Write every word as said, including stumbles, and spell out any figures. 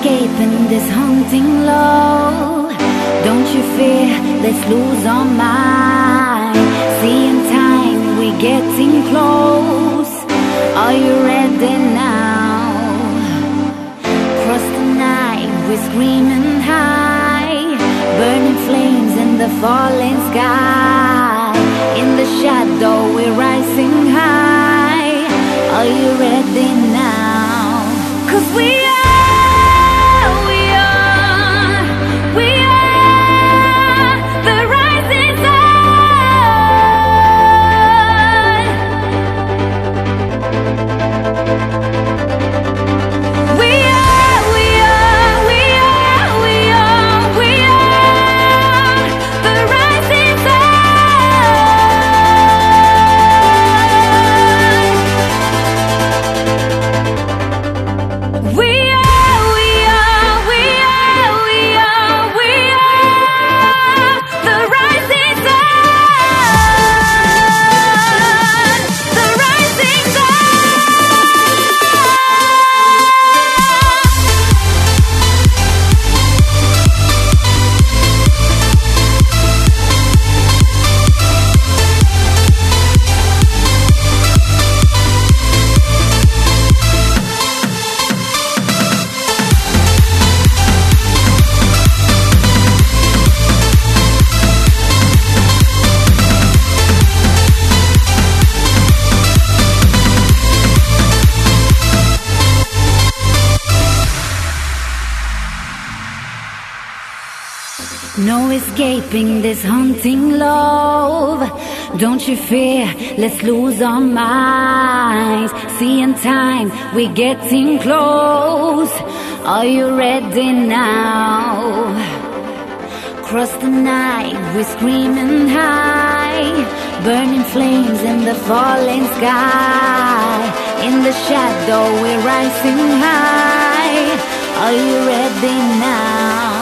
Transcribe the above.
escaping this haunting love. Don't you fear, let's lose our mind. See in time, we're getting close. Are you ready now? Cross the night, we're screaming high. Burning flames in the falling sky. In the shadow, we're rising high. Are you ready now? 'Cause we are, we are, we are the rising sun. We are, we are, we are, we are, we are the rising sun. We are, we are, we are, we are, we are the rising sun. The rising No escaping this haunting love. Don't you fear, let's lose our minds. See in time, we're getting close. Are you ready now? Cross the night, we're screaming high. Burning flames in the falling sky. In the shadow, we're rising high. Are you ready now?